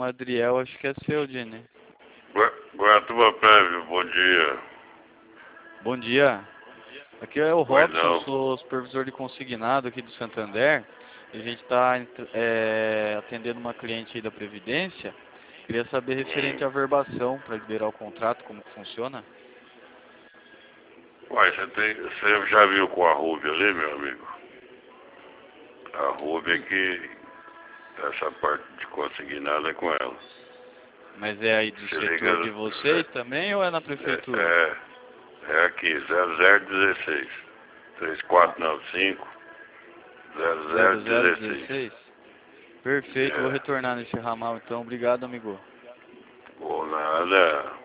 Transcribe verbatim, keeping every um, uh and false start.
Adriel, acho que é seu, Dini. Gua- Guaratuba Prévio, bom dia. Bom dia. Aqui é o Pois Robson, não. sou supervisor de consignado aqui do Santander. E a gente está atendendo uma cliente aí da Previdência. Queria saber referente à Hum. verbação para liberar o contrato, como que funciona. Uai, você tem, você já viu com a Rubia ali, meu amigo? A Rubia que essa parte de consignado é com ela. Mas é aí do Se setor liga, de vocês também ou é na é, prefeitura? é, é aqui, zero zero dezesseis, três quatro nove cinco, zero zero zero zero dezesseis. dezesseis? Perfeito, vou É, retornar nesse ramal então. Obrigado, amigo. ou nada.